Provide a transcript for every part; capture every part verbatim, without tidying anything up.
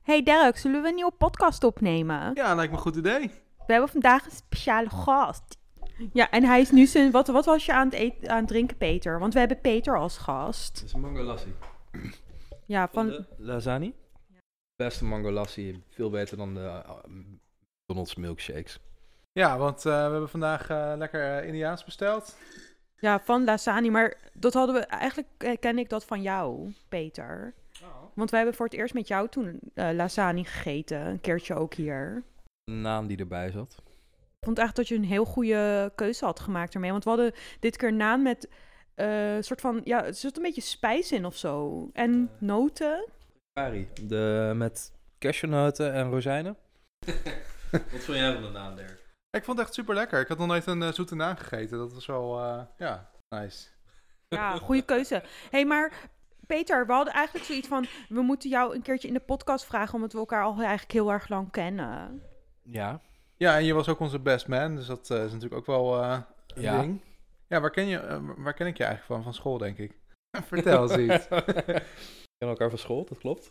Hey Dirk, zullen we een nieuwe podcast opnemen? Ja, lijkt me een goed idee. We hebben vandaag een speciale gast. Ja, en hij is nu zijn... Wat, wat was je aan het, eten, aan het drinken, Peter? Want we hebben Peter als gast. Het is een mango lassi. Ja, van... De lasagne. Beste mango lassi. Veel beter dan de uh, McDonald's milkshakes. Ja, want uh, we hebben vandaag uh, lekker uh, Indiaans besteld. Ja, van lasagne. Maar dat hadden we... Eigenlijk uh, ken ik dat van jou, Peter. Oh. Want wij hebben voor het eerst met jou toen uh, lasagne gegeten. Een keertje ook hier. De naam die erbij zat. Ik vond echt dat je een heel goede keuze had gemaakt ermee. Want we hadden dit keer naan met een uh, soort van... Ja, er zit een beetje spijs in of zo. En uh, noten. Curry. De, met cashewnoten en rozijnen. Wat vond jij van de naam, Dirk? Ik vond het echt super lekker. Ik had nog nooit een uh, zoete naan gegeten. Dat was wel, uh, ja, nice. Ja, goede keuze. hey, maar Peter, we hadden eigenlijk zoiets van... We moeten jou een keertje in de podcast vragen... omdat we elkaar al eigenlijk heel erg lang kennen. Ja. Ja, en je was ook onze best man. Dus dat uh, is natuurlijk ook wel uh, een ja. ding. Ja, waar ken, je, uh, waar ken ik je eigenlijk van? Van school, denk ik. Vertel eens iets. We kennen elkaar van school, dat klopt.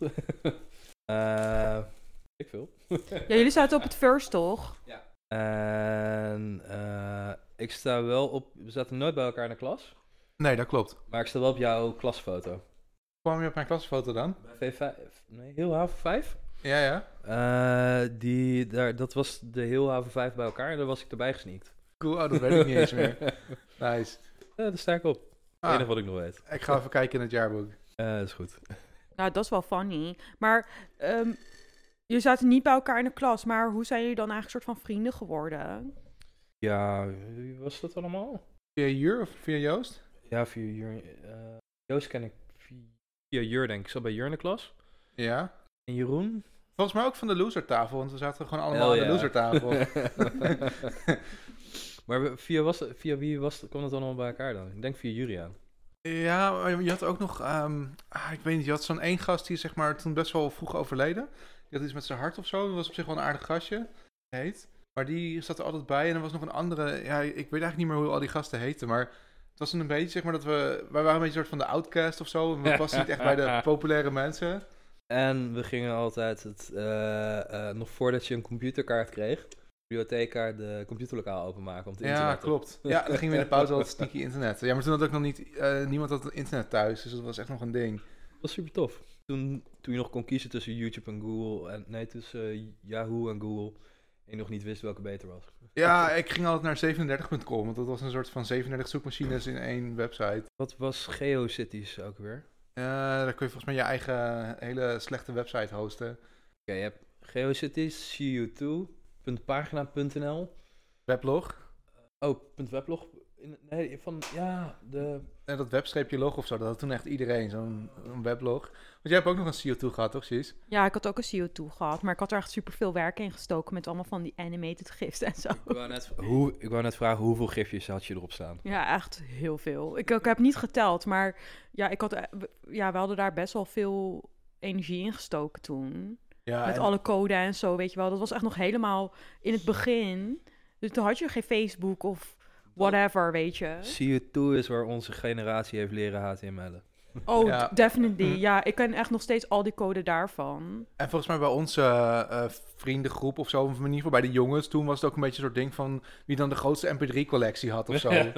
uh, ik veel. Ja, jullie zaten op het first, toch? Ja. En uh, ik sta wel op... We zaten nooit bij elkaar in de klas. Nee, dat klopt. Maar ik sta wel op jouw klasfoto. Kwam je op mijn klasfoto dan? Bij V vijf? Nee, heel haven vijf? Ja, ja. Uh, die, daar, dat was de heel haven vijf bij elkaar en daar was ik erbij gesneakt. Cool, oh, dat weet ik niet eens meer. Nice. Ja, daar sta ik op. Het Ah, enige wat ik nog weet. Ik ga even kijken in het jaarboek. Uh, dat is goed. Nou, dat is wel funny. Maar um, jullie zaten niet bij elkaar in de klas. Maar hoe zijn jullie dan eigenlijk soort van vrienden geworden? Ja, wie was dat allemaal? Via Jur of via Joost? Ja, via Jur. Uh, Joost ken ik via Jur, denk ik. Ik zat bij Jur in de klas. Ja. En Jeroen? Volgens mij ook van de losertafel, want we zaten gewoon allemaal Hell aan de yeah. losertafel. Maar via, was, via wie was, kwam het allemaal bij elkaar dan? Ik denk via Juriaan. Ja, maar je had ook nog, um, ah, ik weet niet, je had zo'n één gast die zeg maar toen best wel vroeg overleden. Die had iets met zijn hart of zo, dat was op zich wel een aardig gastje, heet. Maar die zat er altijd bij en er was nog een andere, ja, ik weet eigenlijk niet meer hoe al die gasten heten, maar het was een beetje zeg maar dat we, wij waren een beetje een soort van de outcast of zo. We pasten niet echt bij de populaire mensen. En we gingen altijd, het, uh, uh, nog voordat je een computerkaart kreeg, bibliotheekkaart de computerlokaal openmaken om te internetten. Ja, klopt. Ja, dan gingen we in de pauze altijd sneaky internet. Ja, maar toen had ook nog niet, uh, niemand had internet thuis, dus dat was echt nog een ding. Dat was super tof. Toen, toen je nog kon kiezen tussen YouTube en Google, en nee, tussen uh, Yahoo en Google, en je nog niet wist welke beter was. Ja, ik ging altijd naar zevenendertig punt com, want dat was een soort van zevenendertig zoekmachines in één website. Wat was GeoCities ook weer? Uh, daar kun je volgens mij je eigen hele slechte website hosten. Oké, okay, je hebt GeoCities, C U twee punt pagina punt n l. Weblog. Oh, .weblog. Nee, van, ja, de... Ja, dat webstreepje log of zo, dat had toen echt iedereen, zo'n een weblog. Want jij hebt ook nog een C O twee gehad, toch, Cies? Ja, ik had ook een C O twee gehad, maar ik had er echt superveel werk in gestoken met allemaal van die animated gifs en zo. Ik wou net, hoe, ik wou net vragen, hoeveel gifjes had je erop staan? Ja, echt heel veel. Ik, ik heb niet geteld, maar ja, ik had, ja, we hadden daar best wel veel energie in gestoken toen. Ja, met en... alle code en zo, weet je wel. Dat was echt nog helemaal in het begin. Dus toen had je geen Facebook of whatever, weet je. C U twee is waar onze generatie heeft leren H T M L'en. Oh, ja. definitely. Ja, ik ken echt nog steeds al die code daarvan. En volgens mij bij onze uh, vriendengroep of zo, of in ieder geval bij de jongens, toen was het ook een beetje een soort ding van wie dan de grootste M P drie collectie had of zo. En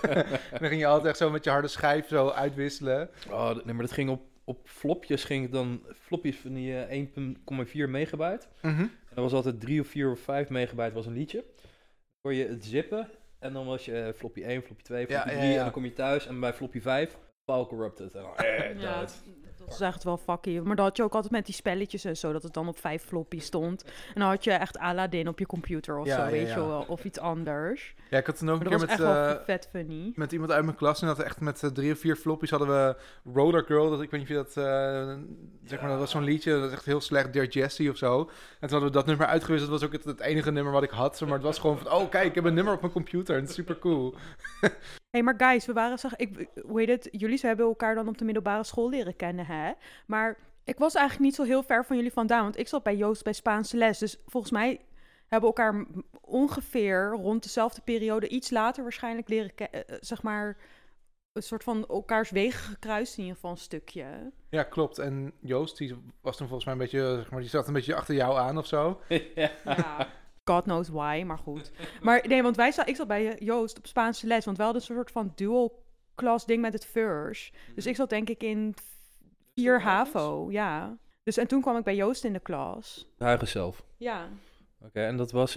dan ging je altijd echt zo met je harde schijf zo uitwisselen. Oh, nee, maar dat ging op, op flopjes, ging het dan, flopjes van die uh, één komma vier megabyte. Mm-hmm. En dat was altijd drie of vier of vijf megabyte was een liedje. Dan kon je het zippen en dan was je uh, floppy één, floppy twee, floppy ja, drie ja, ja. en dan kom je thuis en bij floppy vijf, file corrupted. En dan, eh, ja, dat is echt wel fucky. Maar dan had je ook altijd met die spelletjes en zo, dat het dan op vijf floppy stond. En dan had je echt Aladdin op je computer of ja, zo, ja, weet ja. je wel. Of iets anders. Ja, ik had toen ook maar een dat keer was met, echt wel uh, vet funny. met iemand uit mijn klas en dat echt met uh, drie of vier floppies hadden we Roller Girl. Dat, ik weet niet of je dat, uh, zeg maar, dat was zo'n liedje, dat was echt heel slecht, Dear Jessie of zo. En toen hadden we dat nummer uitgewisseld, dat was ook het, het enige nummer wat ik had. Maar het was gewoon van, oh kijk, ik heb een nummer op mijn computer en het is super cool. Hé, hey, maar guys, we waren, zeg, ik, hoe heet het, jullie ze hebben elkaar dan op de middelbare school leren kennen, hè? Maar ik was eigenlijk niet zo heel ver van jullie vandaan, want ik zat bij Joost bij Spaanse les. Dus volgens mij hebben we elkaar ongeveer rond dezelfde periode, iets later waarschijnlijk leren kennen, zeg maar, een soort van elkaars wegen gekruist in ieder geval een stukje. Ja, klopt. En Joost, die was toen volgens mij een beetje, zeg maar, die zat een beetje achter jou aan of zo. ja. Ja. God knows why, maar goed. Maar nee, want wij zat, ik zat bij Joost op Spaanse les, want wij hadden een soort van dual class ding met het V U R S. Dus ik zat denk ik in vier HAVO, ja. Dus en toen kwam ik bij Joost in de klas. Huigen zelf. Ja. Oké, okay, en dat was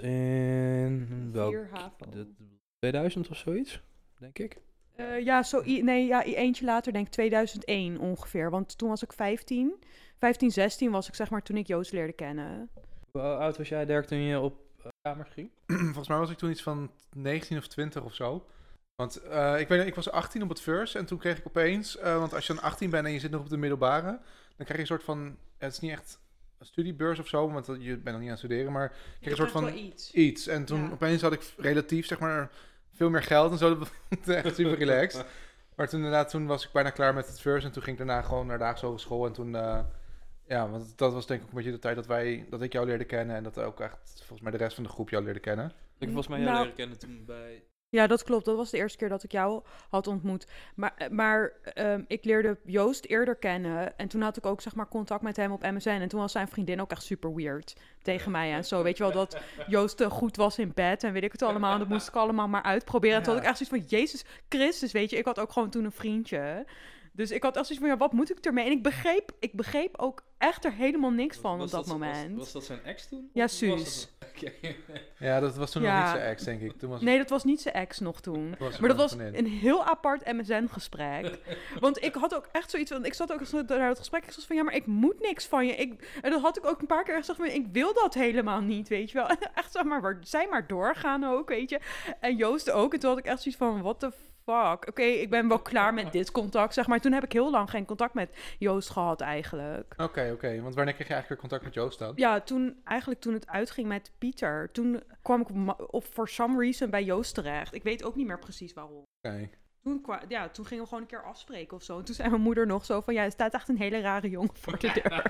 in welk? vier HAVO. De, tweeduizend of zoiets, denk ik. Uh, ja, zo, nee, ja, eentje later denk ik tweeduizend één ongeveer. Want toen was ik vijftien. vijftien, zestien was ik zeg maar toen ik Joost leerde kennen. Hoe oud was jij, Dirk, toen je op uh, kamer ging? Volgens mij was ik toen iets van negentien of twintig of zo. Want uh, ik, weet, ik was achttien op het V U R S en toen kreeg ik opeens... Uh, want als je dan achttien bent en je zit nog op de middelbare... dan krijg je een soort van... Het is niet echt een studiebeurs of zo, want je bent nog niet aan het studeren, maar... je krijg een soort van iets. iets. En toen ja. opeens had ik relatief, zeg maar... veel meer geld en zo. Dat was echt super relaxed. Maar toen inderdaad, toen was ik bijna klaar met het V U R S en toen ging ik daarna gewoon naar de Haagse Hogeschool. En toen, uh, ja, want dat was denk ik ook een beetje de tijd dat wij, dat ik jou leerde kennen en dat ook echt, volgens mij de rest van de groep jou leerde kennen. Ik volgens mij jou nou, leren kennen toen bij... Ja, dat klopt. Dat was de eerste keer dat ik jou had ontmoet. Maar, maar um, ik leerde Joost eerder kennen. En toen had ik ook zeg maar contact met hem op M S N. En toen was zijn vriendin ook echt super weird tegen mij en zo. Weet je wel, dat Joost uh, goed was in bed en weet ik het allemaal. En dat moest ik allemaal maar uitproberen. En toen had ik echt zoiets van, Jezus Christus, weet je. Ik had ook gewoon toen een vriendje. Dus ik had echt zoiets van, ja, wat moet ik ermee? En ik begreep, ik begreep ook echt er helemaal niks van was op dat, dat moment. Was, was dat zijn ex toen? Ja, Suus. Okay. Ja, dat was toen ja. nog niet zijn ex, denk ik. Toen was nee, dat was niet zijn ex nog toen. Was maar dat was een heel apart M S N-gesprek. Want ik had ook echt zoiets van... Ik zat ook naar het gesprek. Ik zat van, ja, maar ik moet niks van je. Ik, en dat had ik ook een paar keer gezegd van... Ik wil dat helemaal niet, weet je wel. En echt, zeg maar, zij maar doorgaan ook, weet je. En Joost ook. En toen had ik echt zoiets van, what the fuck. Oké, okay, ik ben wel klaar met dit contact, zeg maar. Toen heb ik heel lang geen contact met Joost gehad, eigenlijk. Oké, okay, oké. Okay. Want wanneer kreeg je eigenlijk weer contact met Joost dan? Ja, toen, eigenlijk toen het uitging met Pieter. Toen kwam ik op, op for some reason bij Joost terecht. Ik weet ook niet meer precies waarom. Oké. Okay. Toen, ja, toen gingen we gewoon een keer afspreken of zo. En toen zei mijn moeder nog zo van... Ja, er staat echt een hele rare jongen voor de deur.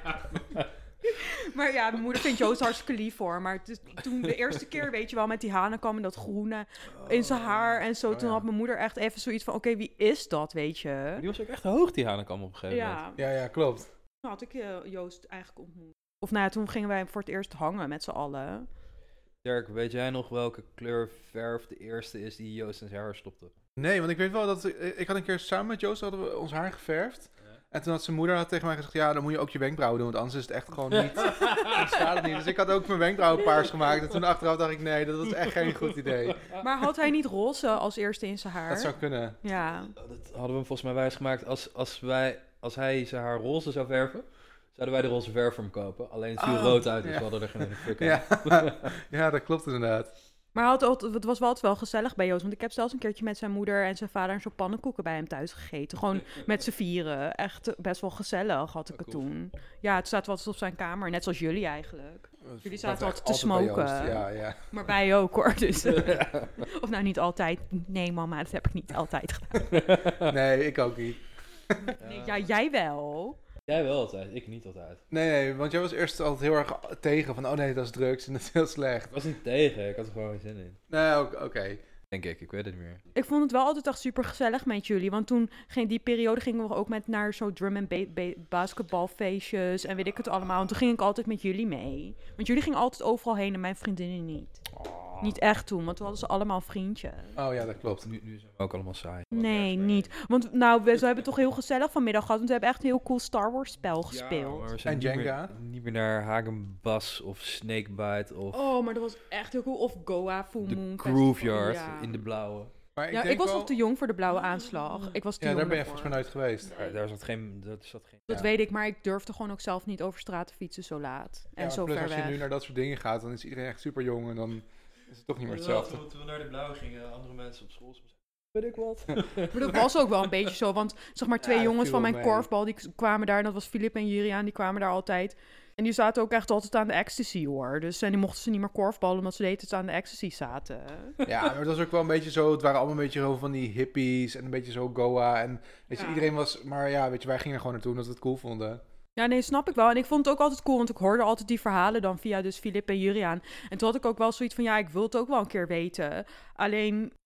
Maar ja, mijn moeder vindt Joost hartstikke lief voor. Maar het is, toen de eerste keer, weet je wel, met die hanenkam en dat groene in zijn haar en zo. Oh, toen ja. had mijn moeder echt even zoiets van, oké, okay, wie is dat, weet je? Die was ook echt hoog, die hanenkam op een gegeven ja. moment. Ja, ja, klopt. Toen had ik uh, Joost eigenlijk ontmoet. Of nou ja, toen gingen wij voor het eerst hangen met z'n allen. Dirk, weet jij nog welke kleur verf de eerste is die Joost in zijn haar stopte? Nee, want ik weet wel dat... Ik had een keer samen met Joost hadden we ons haar geverfd. En toen had zijn moeder had tegen mij gezegd... Ja, dan moet je ook je wenkbrauwen doen, want anders is het echt gewoon niet... Het staat het niet. Dus ik had ook mijn wenkbrauwen paars gemaakt. En toen achteraf dacht ik, nee, dat was echt geen goed idee. Maar had hij niet roze als eerste in zijn haar? Dat zou kunnen. Ja. Dat hadden we hem volgens mij wijsgemaakt. Als, als, wij, als hij zijn haar roze zou verven... zouden wij de roze verf voor hem kopen. Alleen het viel oh, rood uit, dus ja. we hadden er geen fuck aan. Ja. Ja, dat klopt inderdaad. Maar had altijd, het was wel altijd wel gezellig bij Joost. Want ik heb zelfs een keertje met zijn moeder en zijn vader... een soort pannenkoeken bij hem thuis gegeten. Gewoon met z'n vieren. Echt best wel gezellig had ik het toen. Ja, het staat wel altijd op zijn kamer. Net zoals jullie eigenlijk. Jullie zaten altijd te smoken. Ja, ja. Maar wij ook hoor. Dus, ja. Of nou niet altijd. Nee mama, dat heb ik niet altijd gedaan. Nee, ik ook niet. Nee, ja, jij wel. Jij wel altijd, ik niet altijd. Nee, nee, want jij was eerst altijd heel erg tegen van... oh nee, dat is drugs en dat is heel slecht. Ik was niet tegen, ik had er gewoon geen zin in. Nee, oké. Okay. Denk ik, ik weet het niet meer. Ik vond het wel altijd echt super gezellig met jullie. Want toen ging die periode gingen we ook met naar zo drum en ba- ba- basketbalfeestjes en weet ik het allemaal. En toen ging ik altijd met jullie mee. Want jullie gingen altijd overal heen en mijn vriendinnen niet. Oh. Niet echt toen, want toen hadden ze allemaal vriendjes. Oh ja, dat klopt. Nu, nu zijn we ook allemaal saai. Nee, niet. Want nou, we, we hebben het toch heel gezellig vanmiddag gehad. Want we hebben echt een heel cool Star Wars spel gespeeld. Ja, maar we zijn en niet Jenga? Meer, niet meer naar Hagenbas of Snakebite of... Oh, maar dat was echt heel cool. Of Goa, Full Moon. De Grooveyard ja. in de blauwe. Maar ik ja, denk ik was wel... nog te jong voor de blauwe aanslag. Ik was te ja, jong daar ben je daarvoor. volgens mij nooit geweest. Daar, daar zat geen... Dat, zat geen dat ja. weet ik, maar ik durfde gewoon ook zelf niet over straat te fietsen zo laat. En ja, zo plus ver als weg. je nu naar dat soort dingen gaat, dan is iedereen echt super jong en dan is het toch niet meer hetzelfde. Toen, toen we naar de blauwe gingen, andere mensen op school... Weet ik wat. Maar dat was ook wel een beetje zo, want zeg maar twee ja, jongens van mijn mee. korfbal, die kwamen daar, en dat was Filip en Juriaan, die kwamen daar altijd. En die zaten ook echt altijd aan de ecstasy, hoor. Dus en die mochten ze niet meer korfballen, omdat ze de hele tijd aan de ecstasy zaten. Ja, maar het was ook wel een beetje zo, het waren allemaal een beetje zo van die hippies en een beetje zo Goa. En weet je, ja. iedereen was, maar ja, weet je, wij gingen er gewoon naartoe omdat we het cool vonden. Ja, nee, snap ik wel. En ik vond het ook altijd cool, want ik hoorde altijd die verhalen dan via dus Filip en Juriaan. En toen had ik ook wel zoiets van, ja, ik wil het ook wel een keer weten. Alleen...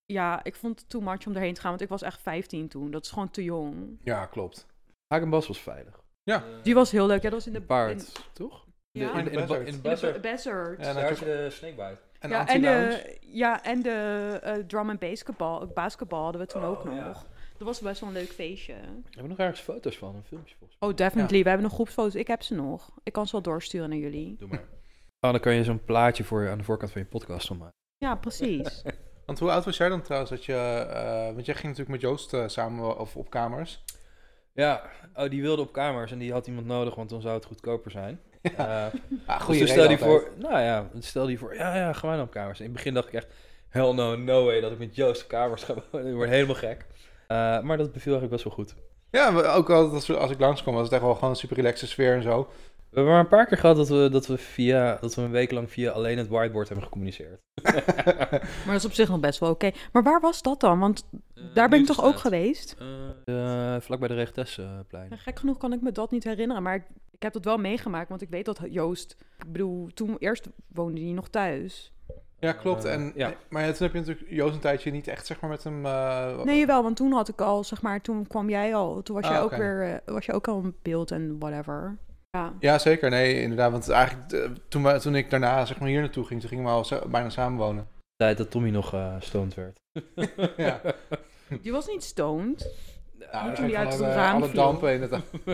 ja, ik vond het too much om erheen te gaan, want ik was echt vijftien toen. Dat is gewoon te jong. Ja, klopt. Hagenbas was veilig. Ja. Die was heel leuk. Ja, dat was in de... Paard, in, toch? ja, in, in, in, de, in de Buzzard. Buzzard. Ja, daar is de Snakebite. En ja, en de, ja, en de uh, drum en basketball, basketball hadden we toen ook nog. Ja. Dat was best wel een leuk feestje. Hebben we nog ergens foto's van? Een filmpje volgens mij. Oh, definitely. Ja. We hebben nog groepsfoto's. Ik heb ze nog. Ik kan ze wel doorsturen naar jullie. Doe maar. Oh, dan kan je zo'n plaatje voor je aan de voorkant van je podcast van maken. Ja, precies. Want hoe oud was jij dan trouwens? Dat je, uh, want jij ging natuurlijk met Joost uh, samen of op kamers. Ja, oh, die wilde op kamers en die had iemand nodig, want dan zou het goedkoper zijn. Ja, uh, ah, goeie dus stel je voor, nou ja, stel je voor, ja, ja, ga maar naar op kamers. In het begin dacht ik echt, hell no, no way dat ik met Joost op kamers ga wonen. Ik word helemaal gek. Uh, maar dat beviel eigenlijk best wel goed. Ja, ook al als, als ik langskwam was het echt wel gewoon een super relaxe sfeer en zo. We hebben maar een paar keer gehad dat we, dat we, via, dat we een week lang via alleen het whiteboard hebben gecommuniceerd. Maar dat is op zich nog best wel oké. Okay. Maar waar was dat dan? Want uh, daar ben ik toch ook geweest? Uh, uh, vlak bij de Regentesplein. Ja, gek genoeg kan ik me dat niet herinneren. Maar ik, ik heb dat wel meegemaakt. Want ik weet dat Joost... Ik bedoel, toen eerst woonde hij nog thuis. Ja, klopt. En, uh, ja. Maar ja, toen heb je natuurlijk Joost een tijdje niet echt zeg maar met hem... Uh... Nee, wel. Want toen had ik al, zeg maar... Toen kwam jij al... Toen was ah, jij okay. ook weer... Uh, was je ook al in beeld en whatever. Ja. ja, zeker. Nee, inderdaad. Want eigenlijk uh, toen, we, toen ik daarna zeg maar hier naartoe ging, toen gingen we al zo, bijna samenwonen. De tijd dat Tommy nog uh, stoned werd. Ja. Die was niet stoned. Ja, toen die uit het raam alle dampen in het...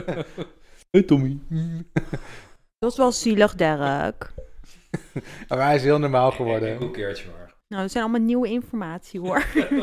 Hey Tommy. Dat was wel zielig, Derek. Maar hij is heel normaal geworden. Een keertje maar. Nou, dat zijn allemaal nieuwe informatie hoor.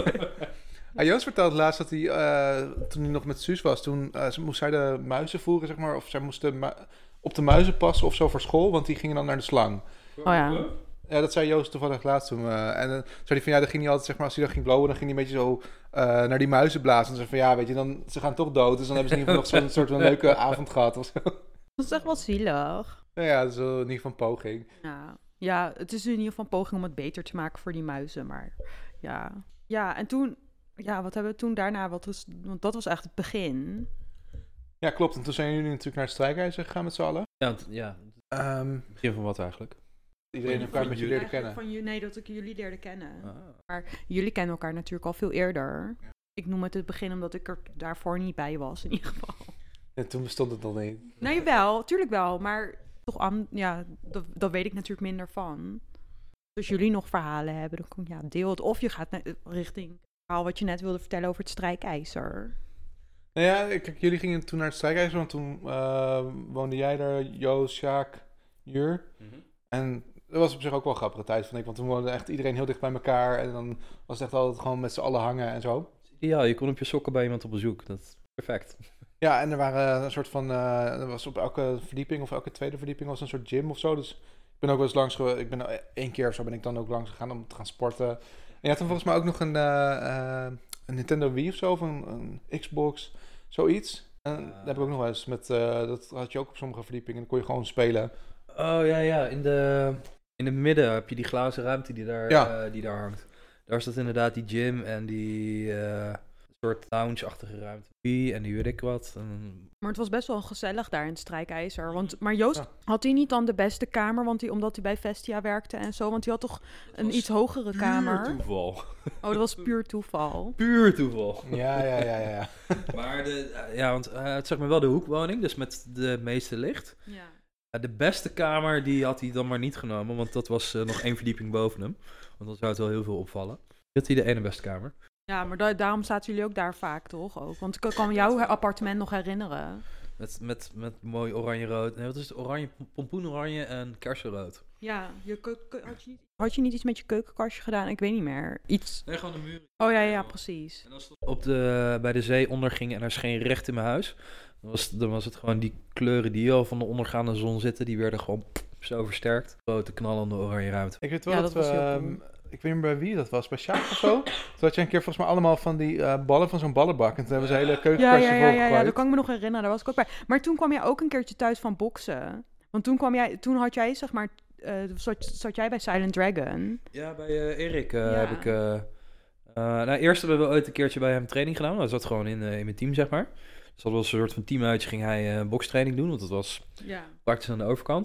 Ah, Joost vertelde laatst dat hij, uh, toen hij nog met Suus was, toen uh, moest zij de muizen voeren, zeg maar. Of zij moesten mu- op de muizen passen of zo voor school, want die gingen dan naar de slang. Oh ja. Ja, dat zei Joost toevallig laatst toen. Uh, en dan uh, zei hij van, ja, dan ging hij altijd, zeg maar, als hij dan ging blowen, dan ging hij een beetje zo uh, naar die muizen blazen. En zei van, ja, weet je, dan, ze gaan toch dood. Dus dan hebben ze in ieder geval nog zo'n soort van leuke avond gehad of zo. Dat is echt wel zielig. Nou ja, dat is wel in ieder geval een poging. Ja. ja, het is in ieder geval een poging om het beter te maken voor die muizen, maar ja. Ja, en toen... Ja, wat hebben we toen daarna... Wat was, want dat was echt het begin. Ja, klopt. En toen zijn jullie natuurlijk naar het strijkijzer gegaan met z'n allen. Ja, t- ja. Um, begin van wat eigenlijk? Iedereen elkaar met jullie leerde kennen. Van, nee, dat ik jullie leerde kennen. Ah. Maar jullie kennen elkaar natuurlijk al veel eerder. Ja. Ik noem het het begin omdat ik er daarvoor niet bij was, in ieder geval. En toen bestond het nog niet. Nee, wel. Tuurlijk wel. Maar toch, aan, ja, dat, dat weet ik natuurlijk minder van. Dus jullie nog verhalen hebben, dan kom, ja, deel het. Of je gaat naar, richting... wat je net wilde vertellen over het strijkijzer. Nou ja, kijk, jullie gingen toen naar het strijkijzer, want toen uh, woonde jij daar, Joost, Sjaak, Jur. Mm-hmm. En dat was op zich ook wel een grappige tijd, vond ik, want toen woonde echt iedereen heel dicht bij elkaar en dan was het echt altijd gewoon met z'n allen hangen en zo. Ja, je kon op je sokken bij iemand op bezoek, dat is perfect. Ja, en er waren een soort van, uh, er was op elke verdieping of elke tweede verdieping was een soort gym of zo, dus ik ben ook wel eens langs geweest, ik ben één keer of zo ben ik dan ook langs gegaan om te gaan sporten. En je had dan volgens mij ook nog een, uh, uh, een Nintendo Wii of zo, of een, een Xbox, zoiets. En uh, dat heb ik ook nog wel eens met, uh, dat had je ook op sommige verdiepingen, dan kon je gewoon spelen. Oh ja, ja, in de, in het midden heb je die glazen ruimte die daar, ja. uh, die daar hangt. Daar is dat inderdaad die gym en die uh, soort lounge-achtige ruimte. En die weet ik wat. En... Maar het was best wel gezellig daar in het strijkijzer. Want, maar Joost, ja. had hij niet dan de beste kamer, want hij, omdat hij bij Vestia werkte en zo? Want hij had toch een iets hogere puur kamer? Puur toeval. Oh, dat was puur toeval. Puur toeval. Ja, ja, ja, ja. Maar de, ja, want uh, het zeg maar wel de hoekwoning, dus met de meeste licht. Ja. Uh, de beste kamer, die had hij dan maar niet genomen, want dat was uh, nog één verdieping boven hem. Want dan zou het wel heel veel opvallen. Dat hij de ene beste kamer. Ja, maar da- daarom zaten jullie ook daar vaak, toch? Ook? Want ik kan jouw appartement nog herinneren. Met, met, met mooi oranje-rood. Nee, wat is het? Oranje, pompoenoranje en kersenrood. Ja, je ke- had, je niet, had je niet iets met je keukenkastje gedaan? Ik weet niet meer. Iets... Nee, gewoon de muur. Oh ja, ja, precies. En als het op de, bij de zee onderging en er scheen recht in mijn huis, dan was, dan was het gewoon die kleuren die al van de ondergaande zon zitten, die werden gewoon zo versterkt. Grote knallende oranje ruimte. Ik weet wel ja, dat, dat we... Um, ik weet niet meer bij wie dat was, bij Sjaak of zo. Toen had je een keer volgens mij allemaal van die uh, ballen van zo'n ballenbak. En toen hebben ze hele keukenkastje ja, ja, ja, volgegooid. Ja, ja, dat kan ik me nog herinneren. Daar was ik ook bij. Maar toen kwam jij ook een keertje thuis van boksen. Want toen kwam jij, toen had jij zeg maar, uh, zat, zat jij bij Silent Dragon. Ja, bij uh, Erik uh, ja. heb ik... Uh, uh, nou, eerst hebben we ooit een keertje bij hem training gedaan. Dat zat gewoon in, uh, in mijn team, zeg maar. Dus dat was een soort van teamuitje, ging hij uh, bokstraining doen. Want dat was ja. praktisch aan de overkant.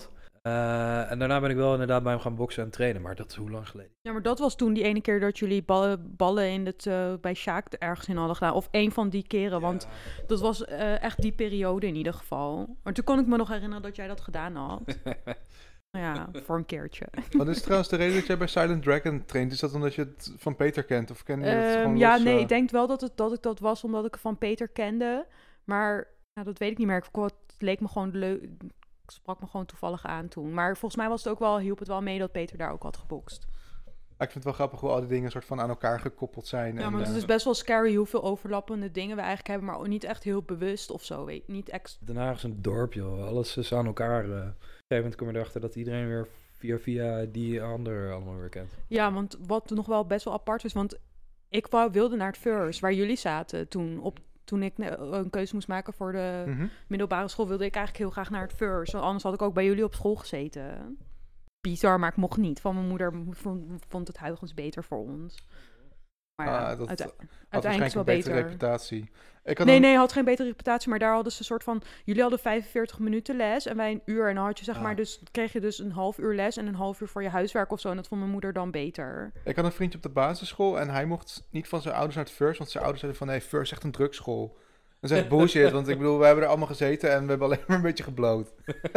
Uh, en daarna ben ik wel inderdaad bij hem gaan boksen en trainen, maar dat is hoe lang geleden. Ja, maar dat was toen die ene keer dat jullie ballen, ballen in het, uh, bij Sjaak ergens in hadden gedaan. Of één van die keren, ja. Want dat was uh, echt die periode in ieder geval. Maar toen kon ik me nog herinneren dat jij dat gedaan had. Nou ja, voor een keertje. Wat is trouwens de reden dat jij bij Silent Dragon traint? Is dat omdat je het van Peter kent? Of ken je het um, gewoon Ja, los, nee, uh... ik denk wel dat, het, dat ik dat was omdat ik het van Peter kende. Maar nou, dat weet ik niet meer. Ik, het leek me gewoon leuk. Ik sprak me gewoon toevallig aan toen. Maar volgens mij was het ook wel, hielp het wel mee dat Peter daar ook had gebokst. Ik vind het wel grappig hoe al die dingen soort van aan elkaar gekoppeld zijn. Ja, en, maar het uh... is best wel scary hoeveel overlappende dingen we eigenlijk hebben, maar ook niet echt heel bewust of zo. Weet, niet ex- Den Haag is een dorp, joh. Alles is aan elkaar. Uh. Op een gegeven moment kom je erachter dat iedereen weer via via die ander allemaal weer kent. Ja, want wat nog wel best wel apart is, want ik wou, wilde naar het First, waar jullie zaten toen op Toen ik een keuze moest maken voor de mm-hmm. middelbare school, wilde ik eigenlijk heel graag naar het First. Want anders had ik ook bij jullie op school gezeten. Bizar, maar ik mocht niet. Van mijn moeder vond, vond het Huygens beter voor ons. Maar ja, ah, dat uite- had uiteindelijk is het wel een betere beter. reputatie. Ik had Nee, een... nee, had geen betere reputatie. Maar daar hadden ze een soort van... Jullie hadden vijfenveertig minuten les en wij een uur. En dan had je zeg ah. maar dus... kreeg je dus een half uur les en een half uur voor je huiswerk of zo. En dat vond mijn moeder dan beter. Ik had een vriendje op de basisschool en hij mocht niet van zijn ouders naar het First. Want zijn ouders zeiden van, nee, First is echt een drugsschool. Dat is echt bullshit, want ik bedoel, we hebben er allemaal gezeten en we hebben alleen maar een beetje gebloot.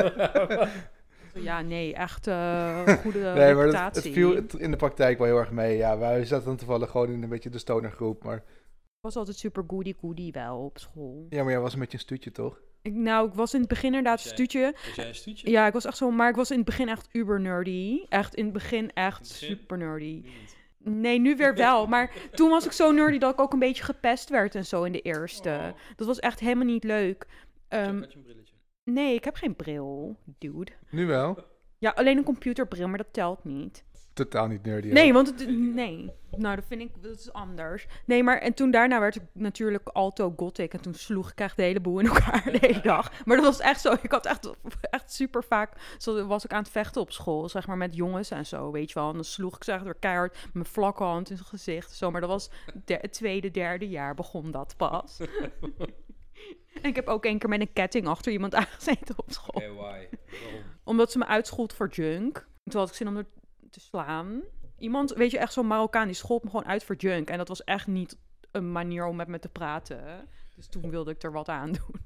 Ja, nee, echt uh, goede nee, maar reputatie. het, het viel het in de praktijk wel heel erg mee. Ja, wij zaten dan toevallig gewoon in een beetje de stonergroep, maar... Ik was altijd super goody-goody wel op school. Ja, maar jij was een beetje een stuutje, toch? Ik, nou, ik was in het begin inderdaad een stuutje. Was jij een stuutje? Ja, ik was echt zo, maar ik was in het begin echt uber nerdy. Echt in het begin echt het begin? super nerdy. Niet. Nee, nu weer wel. Maar toen was ik zo nerdy dat ik ook een beetje gepest werd en zo in de eerste. Oh. Dat was echt helemaal niet leuk. Um, Had je een brilletje? nee, ik heb geen bril, dude. Nu wel. Ja, alleen een computerbril, maar dat telt niet. Totaal niet nerdy. Nee, ook. want het, nee. Nou, dat vind ik, dat is anders. Nee, maar en toen daarna werd ik natuurlijk alto gothic. En toen sloeg ik echt de hele boel in elkaar de hele dag. Maar dat was echt zo. Ik had echt, echt super vaak, zo was ik aan het vechten op school, zeg maar met jongens en zo, weet je wel. En dan sloeg ik ze echt door keihard met mijn vlakke hand in zijn gezicht. Zo, maar dat was de, het tweede, derde jaar begon dat pas. En ik heb ook een keer met een ketting achter iemand aangezeten op school. Hey, why? Waarom? Omdat ze me uitschold voor junk. Toen had ik zin om er te slaan. Iemand, weet je, echt zo'n Marokkaan, die schold me gewoon uit voor junk. En dat was echt niet een manier om met me te praten. Dus toen wilde ik er wat aan doen.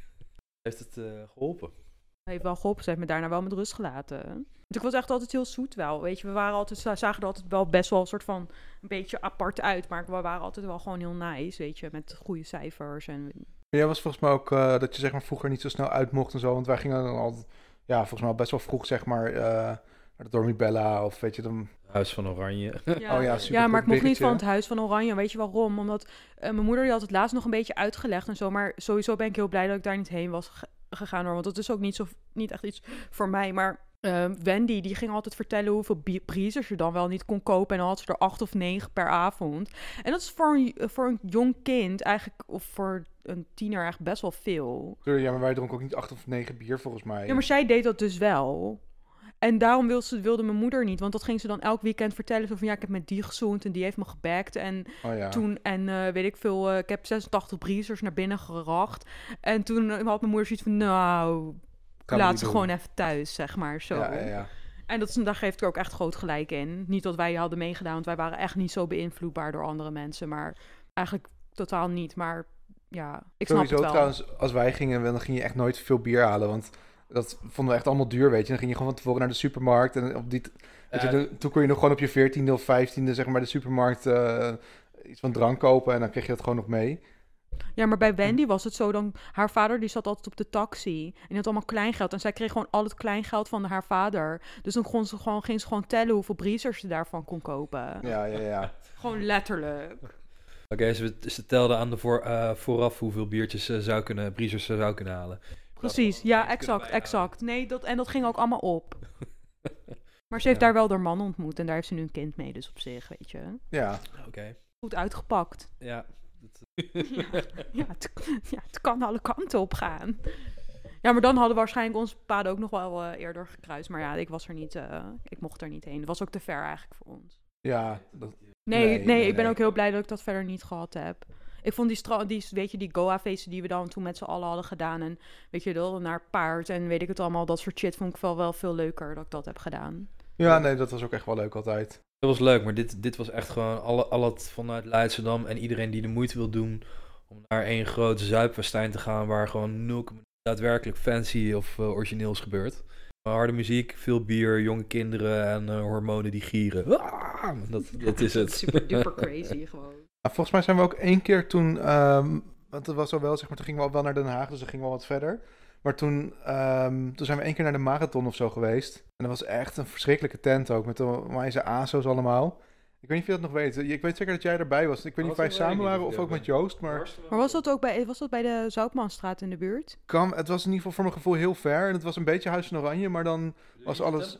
Heeft het uh, geholpen? Hij heeft wel geholpen, ze heeft me daarna wel met rust gelaten. Want ik was echt altijd heel zoet wel, weet je. We waren altijd, zagen er altijd wel best wel een soort van een beetje apart uit. Maar we waren altijd wel gewoon heel nice, weet je, met goede cijfers en... Jij was volgens mij ook uh, dat je zeg maar vroeger niet zo snel uit mocht en zo. Want wij gingen dan altijd, ja, volgens mij al best wel vroeg zeg maar uh, naar de Dormibella of weet je dan... Huis van Oranje. Ja, oh ja, ja, maar ik mocht niet van het Huis van Oranje. Weet je waarom? Omdat uh, mijn moeder die had het laatst nog een beetje uitgelegd en zo. Maar sowieso ben ik heel blij dat ik daar niet heen was ge- gegaan hoor. Want dat is ook niet, zo, niet echt iets voor mij. Maar uh, Wendy die ging altijd vertellen hoeveel breezers je dan wel niet kon kopen. En dan had ze er acht of negen per avond. En dat is voor een, voor een jong kind eigenlijk, of voor een tiener echt best wel veel. Ja, maar wij dronken ook niet acht of negen bier volgens mij. Ja, maar zij deed dat dus wel. En daarom wilde, ze, wilde mijn moeder niet. Want dat ging ze dan elk weekend vertellen. Zo van, ja, ik heb met die gezoend en die heeft me gebackt. En oh, ja. toen, en uh, weet ik veel, uh, ik heb zesentachtig breezers naar binnen geracht. En toen uh, had mijn moeder zoiets van, nou, laat ze doen. Gewoon even thuis, zeg maar, zo. Ja, ja, ja. En dat, daar geeft er ook echt groot gelijk in. Niet dat wij hadden meegedaan, want wij waren echt niet zo beïnvloedbaar door andere mensen. Maar eigenlijk totaal niet, maar ja, ik snap Sowieso, het wel. Trouwens, als wij gingen, dan ging je echt nooit veel bier halen, want... Dat vonden we echt allemaal duur, weet je. Dan ging je gewoon van tevoren naar de supermarkt. En op die, weet je, de, toen kon je nog gewoon op je veertiende of vijftiende, zeg maar, de supermarkt uh, iets van drank kopen. En dan kreeg je dat gewoon nog mee. Ja, maar bij Wendy was het zo dan... Haar vader die zat altijd op de taxi. En die had allemaal kleingeld. En zij kreeg gewoon al het kleingeld van haar vader. Dus dan kon ze gewoon, ging ze gewoon tellen hoeveel breezers ze daarvan kon kopen. Ja, ja, ja. Gewoon letterlijk. Oké, okay, ze, ze telde aan de voor, uh, vooraf hoeveel biertjes ze zou kunnen, breezers ze zou kunnen halen. Precies, ja, exact, exact. Nee, dat, en dat ging ook allemaal op. Maar ze heeft ja. daar wel haar man ontmoet en daar heeft ze nu een kind mee, dus op zich, weet je. Ja. Oké. Okay. Goed uitgepakt. Ja. Dat... ja, ja, het, ja, het kan alle kanten op gaan. Ja, maar dan hadden we waarschijnlijk onze paden ook nog wel uh, eerder gekruist. Maar ja, ik was er niet, uh, ik mocht er niet heen. Het was ook te ver eigenlijk voor ons. Ja. Dat... Nee, nee, nee, nee, ik ben nee. ook heel blij dat ik dat verder niet gehad heb. Ik vond die, stra- die, weet je, die Goa-feesten die we dan toen met z'n allen hadden gedaan. En weet je wel, naar paard en weet ik het allemaal. Dat soort shit vond ik wel, wel veel leuker dat ik dat heb gedaan. Ja, nee, dat was ook echt wel leuk altijd. Dat was leuk, maar dit, dit was echt gewoon alle, al het vanuit Leidschendam en iedereen die de moeite wil doen om naar één grote zuipfestijn te gaan waar gewoon nul daadwerkelijk fancy of uh, origineels gebeurt. Harde muziek, veel bier, jonge kinderen en uh, hormonen die gieren. Ah, dat, dat is het. Super duper crazy gewoon. Ja, volgens mij zijn we ook één keer toen, um, want dat was al wel, zeg maar, toen gingen we al wel naar Den Haag, dus dan gingen we al wat verder. Maar toen, um, toen zijn we één keer naar de marathon of zo geweest. En dat was echt een verschrikkelijke tent ook, met de wijze A S O's allemaal. Ik weet niet of je dat nog weet. Ik weet zeker dat jij erbij was. Ik weet niet of wij samen waren of ook met Joost, maar... Maar was dat ook bij, was dat bij de Zoutmanstraat in de buurt? Kan, het was in ieder geval voor mijn gevoel heel ver. En het was een beetje Huis van Oranje, maar dan was alles...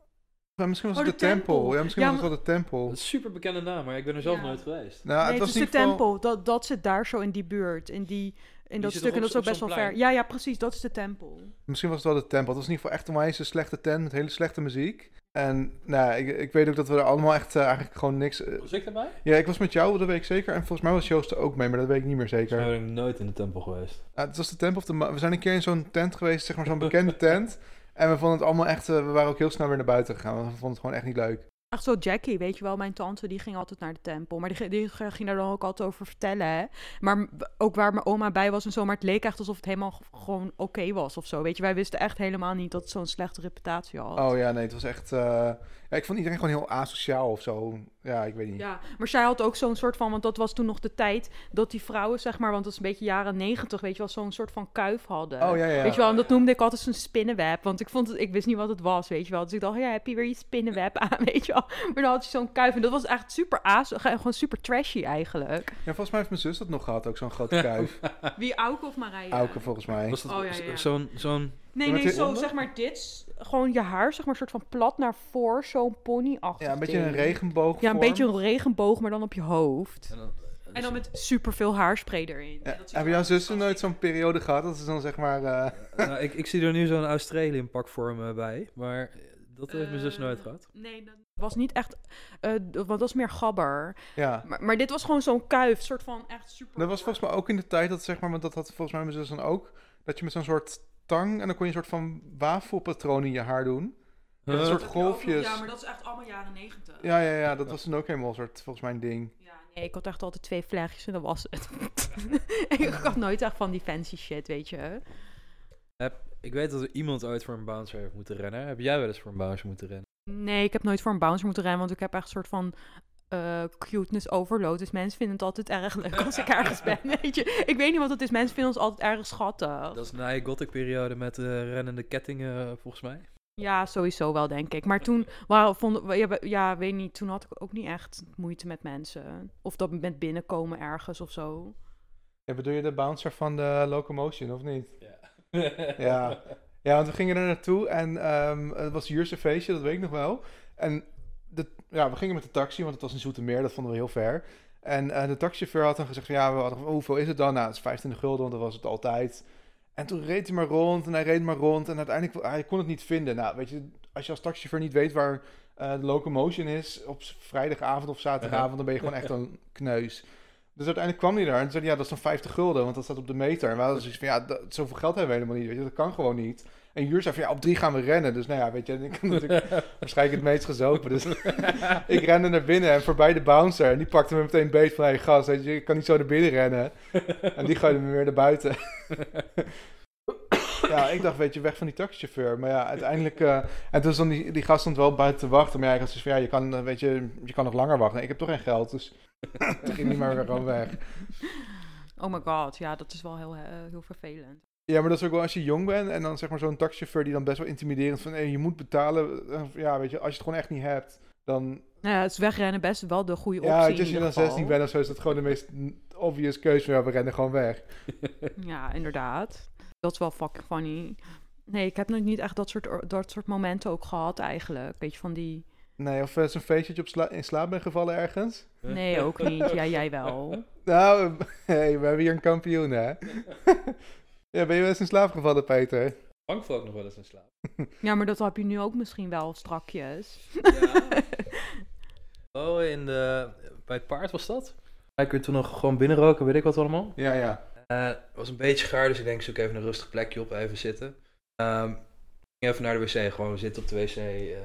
Ja, misschien was oh, het de, de tempel. tempel. Ja, misschien ja, was het wel de tempel. Dat is een super bekende naam, maar ik ben er zelf ja. nooit geweest. Nou, nee, het was het is niet de geval... tempel. Dat, dat zit daar zo in die buurt. In, die, in dat stuk. En dat is ook best wel ver. Ja, ja, precies. Dat is de tempel. Misschien was het wel de tempel. Het was in ieder geval echt een wijze slechte tent met hele slechte muziek. En nou, ik, ik weet ook dat we er allemaal echt uh, eigenlijk gewoon niks... Uh... Was ik erbij? Ja, ik was met jou, dat weet ik zeker. En volgens mij was Joost er ook mee, maar dat weet ik niet meer zeker. Ik ben nooit in de tempel geweest. Uh, het was de tempel of de... Ma- we zijn een keer in zo'n tent geweest, zeg maar zo'n bekende tent. En we vonden het allemaal echt... Uh, we waren ook heel snel weer naar buiten gegaan, want we vonden het gewoon echt niet leuk. Echt zo Jackie, weet je wel, mijn tante, die ging altijd naar de tempel. Maar die, die ging daar dan ook altijd over vertellen, hè. Maar ook waar mijn oma bij was en zo, maar het leek echt alsof het helemaal g- gewoon oké okay was of zo. Weet je, wij wisten echt helemaal niet dat het zo'n slechte reputatie had. Oh ja, nee, het was echt... Uh... Ja, ik vond iedereen gewoon heel asociaal of zo. Ja, ik weet niet. Ja, maar zij had ook zo'n soort van... Want dat was toen nog de tijd dat die vrouwen, zeg maar... Want dat is een beetje jaren negentig, weet je wel... Zo'n soort van kuif hadden. Oh ja, ja. Weet je wel, en dat noemde ik altijd zo'n spinnenweb. Want ik vond het... Ik wist niet wat het was, weet je wel. Dus ik dacht, ja, heb je weer je spinnenweb aan, weet je wel. Maar dan had je zo'n kuif. En dat was echt super aas... Gewoon super trashy eigenlijk. Ja, volgens mij heeft mijn zus dat nog gehad, ook zo'n grote kuif. Wie, Auke of Marije? Auke, volgens mij. Was dat oh, ja, ja. zo'n... zo'n... Nee, nee, zo zeg maar dit... Gewoon je haar, zeg maar, soort van plat naar voor, zo'n pony-achtig Ja, een beetje ding. een regenboog. Ja, een beetje een regenboog, maar dan op je hoofd. En dan, en dan met superveel haarspray erin. Ja, dat heb jouw zussen nooit zo'n periode gehad? Dat is dan zeg maar... Uh... nou, ik, ik zie er nu zo'n Australian pakvorm uh, bij, maar dat heeft uh, mijn zus nooit gehad. Nee, dat was niet echt... Uh, want dat was meer gabber. Ja. Maar, maar dit was gewoon zo'n kuif, soort van echt super... Dat was volgens mij ook in de tijd dat, zeg maar, want dat had volgens mij mijn zus dan ook, dat je met zo'n soort tang en dan kon je een soort van wafelpatroon in je haar doen. Huh? Een soort golfjes. Ja, maar dat is echt allemaal jaren negentig. Ja, ja, ja, dat was dan ook helemaal een soort, volgens mij, een ding. Ja, nee, ik had echt altijd twee vlechtjes en dat was het. Ik had nooit echt van die fancy shit, weet je. Heb, ik weet dat er iemand ooit voor een bouncer heeft moeten rennen. Heb jij wel eens voor een bouncer moeten rennen? Nee, ik heb nooit voor een bouncer moeten rennen, want ik heb echt een soort van... Uh, cuteness overload. Dus mensen vinden het altijd erg leuk als ik ergens ben, weet je. Ik weet niet wat het is. Mensen vinden ons altijd erg schattig. Dat is na je gothic periode met uh, rennende kettingen, volgens mij. Ja, sowieso wel, denk ik. Maar toen, well, vonden, ja, ja, weet niet, toen had ik ook niet echt moeite met mensen. Of dat met binnenkomen ergens of zo. Ja, bedoel je de bouncer van de Locomotion, of niet? Ja. ja. Ja, want we gingen er naartoe en um, het was Jurse feestje, dat weet ik nog wel. En de, ja, we gingen met de taxi, want het was in Zoetermeer, dat vonden we heel ver. En uh, de taxichauffeur had dan gezegd van, ja, we hadden, oh, hoeveel is het dan? Nou, het is vijfentwintig gulden, want dat was het altijd. En toen reed hij maar rond en hij reed maar rond en uiteindelijk, hij kon het niet vinden. Nou, weet je, als je als taxichauffeur niet weet waar uh, de Locomotion is, op vrijdagavond of zaterdagavond, dan ben je gewoon echt een kneus. Dus uiteindelijk kwam hij daar en toen zei hij, ja, dat is dan vijftig gulden, want dat staat op de meter. En we hadden zoiets van, ja, dat, zoveel geld hebben we helemaal niet, weet je, dat kan gewoon niet. En Jur zei van, ja, op drie gaan we rennen. Dus nou ja, weet je, ik had natuurlijk waarschijnlijk het meest gezopen. Dus ik rende naar binnen en voorbij de bouncer. En die pakte me meteen beet van, hey, gast, weet je, je kan niet zo naar binnen rennen. En die gooide me weer naar buiten. Ja, ik dacht, weet je, weg van die taxichauffeur. Maar ja, uiteindelijk... Uh, en toen stond die, die gast stond wel buiten te wachten. Maar ja, ik had zoiets van, ja, je kan, weet je, je kan nog langer wachten. Nee, ik heb toch geen geld, dus toen ging die maar weer gewoon weg. Oh my god, ja, dat is wel heel, uh, heel vervelend. Ja, maar dat is ook wel als je jong bent en dan zeg maar zo'n taxichauffeur die dan best wel intimiderend van, hey, je moet betalen. Ja, weet je, als je het gewoon echt niet hebt, dan... Nou ja, het is wegrennen best wel de goede optie. Ja, als je dan zestien bent of zo, is dat gewoon de meest obvious keuze. Ja, we rennen gewoon weg. Ja, inderdaad. Dat is wel fucking funny. Nee, ik heb nog niet echt dat soort, dat soort momenten ook gehad eigenlijk. Weet je, van die... Nee, of uh, zo'n feestje dat je op sla- in slaap bent gevallen ergens? Nee, ook niet. Ja, jij wel. Nou, hey, we hebben hier een kampioen, hè? Ja, ben je wel eens in slaap gevallen, Peter? Frank valt ook nog wel eens in slaap. Ja, maar dat heb je nu ook misschien wel strakjes. Ja. Oh, in de, bij het paard was dat? Ik weer toen nog gewoon binnenroken, weet ik wat allemaal. Ja, ja. Uh, het was een beetje gaar, dus ik denk, zoek even een rustig plekje op, even zitten. Um, ik ging even naar de wc, gewoon zitten op de wc. Uh,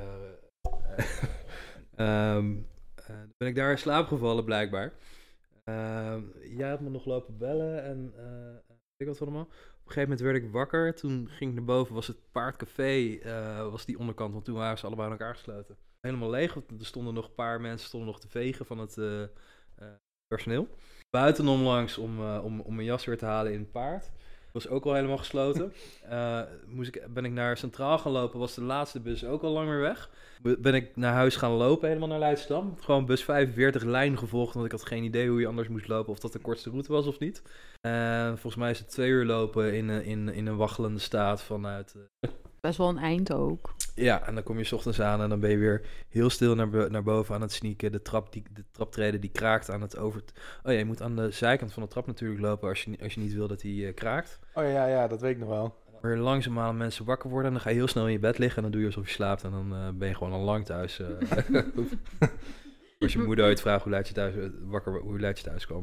uh, um, uh, dan ben ik daar in slaap gevallen, blijkbaar. Uh, jij had me nog lopen bellen en uh, weet ik wat allemaal. Op een gegeven moment werd ik wakker, toen ging ik naar boven, was het Paardcafé, uh, was die onderkant, want toen waren ze allebei aan elkaar gesloten. Helemaal leeg, want er stonden nog een paar mensen stonden nog te vegen van het uh, uh, personeel. Buitenom langs om, uh, om, om mijn jas weer te halen in het paard. Was ook al helemaal gesloten. Uh, moest ik, ben ik naar Centraal gaan lopen, was de laatste bus ook al lang weer weg. Ben ik naar huis gaan lopen, helemaal naar Leidschendam. Gewoon bus vijfenveertig lijn gevolgd, want ik had geen idee hoe je anders moest lopen, of dat de kortste route was of niet. Uh, volgens mij is het twee uur lopen in, in, in een waggelende staat vanuit... Uh... Best wel een eind ook. Ja, en dan kom je 's ochtends aan en dan ben je weer heel stil naar, bo- naar boven aan het sneaken. De, trap, die, de traptreden die kraakt aan het over... Oh ja, je moet aan de zijkant van de trap natuurlijk lopen als je, als je niet wil dat die uh, kraakt. Oh ja, ja, dat weet ik nog wel. Weer langzaamaan mensen wakker worden en dan ga je heel snel in je bed liggen en dan doe je alsof je slaapt en dan uh, ben je gewoon al lang thuis. Uh, als je moeder ooit vraagt hoe laat je thuis, wakker, hoe laat je thuis kwam.